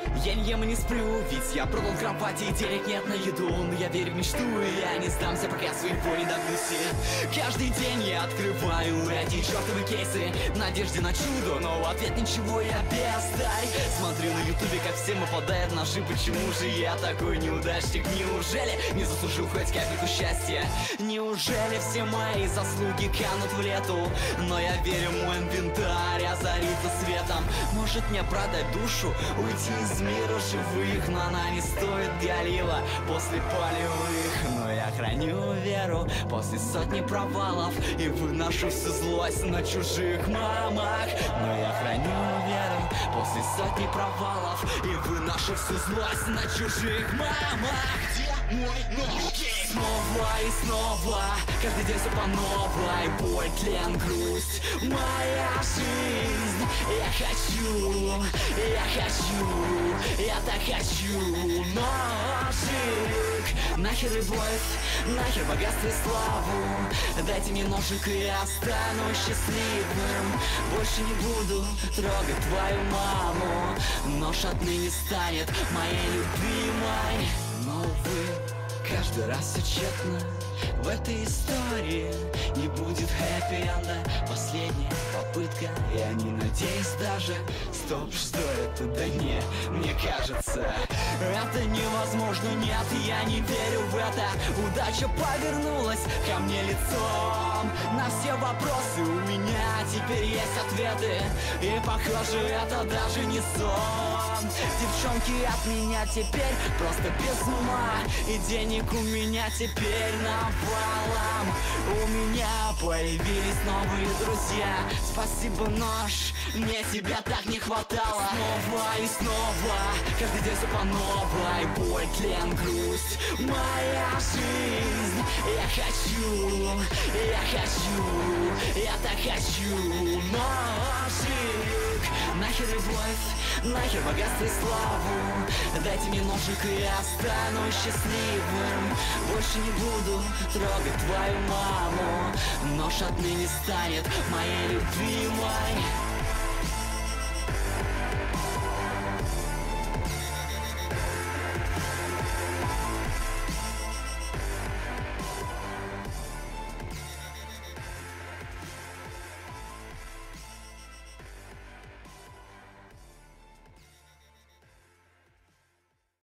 Я не ем и не сплю, ведь я продал кровати и денег нет на еду. Но я верю в мечту, и я не сдамся, пока своего не добьюсь. Каждый день я открываю эти чертовы кейсы в надежде на чудо, но в ответ ничего я бездарь. Смотрю на ютубе, как всем выпадает ножи. Почему же я такой неудачник? Неужели не заслужил хоть капельку счастья? Неужели все мои заслуги канут в лету? Но я верю, мой инвентарь озарится светом. Может мне продать душу, уйти из мира живых, но она не стоит Галила после полевых. Но я храню веру после сотни провалов и выношу всю злость на чужих мамах. Но я храню веру после сотни провалов и выношу всю злость на чужих мамах. Где мой нож? Снова и снова, каждый день все по новой. Боль, тлен, грусть, моя жизнь. Я так хочу ножик. Нахер любовь, нахер богатство и славу. Дайте мне ножик, и я стану счастливым. Больше не буду трогать твою маму. Нож отныне станет моей любимой. Но увы, каждый раз все тщетно. В этой истории не будет хэппи-энда. Последняя попытка, я не надеюсь даже. Стоп, что это? Да не, мне кажется, это невозможно, нет, я не верю в это. Удача повернулась ко мне лицом. На все вопросы у меня теперь есть ответы. И похоже, это даже не сон. Девчонки от меня теперь просто без ума. И денег у меня теперь навалом. У меня появились новые друзья. Спасибо, нож, мне тебя так не хватало. Снова и снова, каждый день все по новой. Боль, тлен, грусть, моя жизнь. Я так хочу ножик. Нахер любовь, нахер богатство и славу. Дайте мне ножик, и я стану счастливым. Больше не буду трогать твою маму. Нож отныне станет моей любимой.